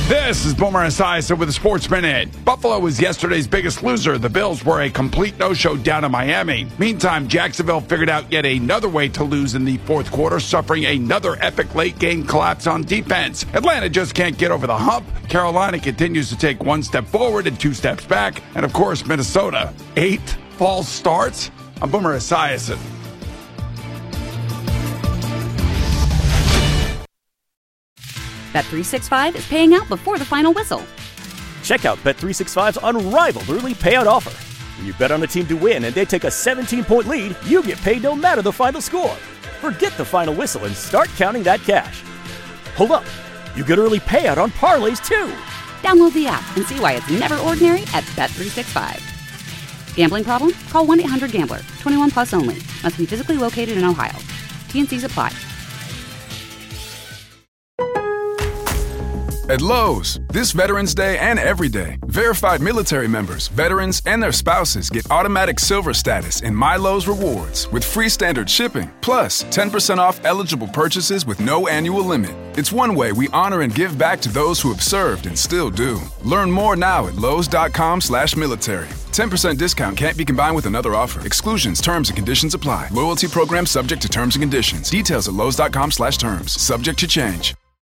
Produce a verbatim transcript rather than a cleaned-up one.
This is Boomer Esiason with the Sports Minute. Buffalo was yesterday's biggest loser. The Bills were a complete no-show down in Miami. Meantime, Jacksonville figured out yet another way to lose in the fourth quarter, suffering another epic late-game collapse on defense. Atlanta just can't get over the hump. Carolina continues to take one step forward and two steps back. And, of course, Minnesota. Eight false starts? I'm Boomer Esiason. Bet three sixty-five is paying out before the final whistle. Check out Bet three sixty-five's unrivaled early payout offer. When you bet on a team to win and they take a seventeen-point lead, you get paid no matter the final score. Forget the final whistle and start counting that cash. Hold up. You get early payout on parlays, too. Download the app and see why it's never ordinary at Bet three sixty-five. Gambling problem? Call one eight hundred gambler. twenty-one plus only. Must be physically located in Ohio. T and C's apply. At Lowe's, this Veterans Day and every day, verified military members, veterans, and their spouses get automatic silver status in My Lowe's Rewards with free standard shipping, plus ten percent off eligible purchases with no annual limit. It's one way we honor and give back to those who have served and still do. Learn more now at lowes.com slash military. ten percent discount can't be combined with another offer. Exclusions, terms, and conditions apply. Loyalty program subject to terms and conditions. Details at lowes.com slash terms. Subject to change.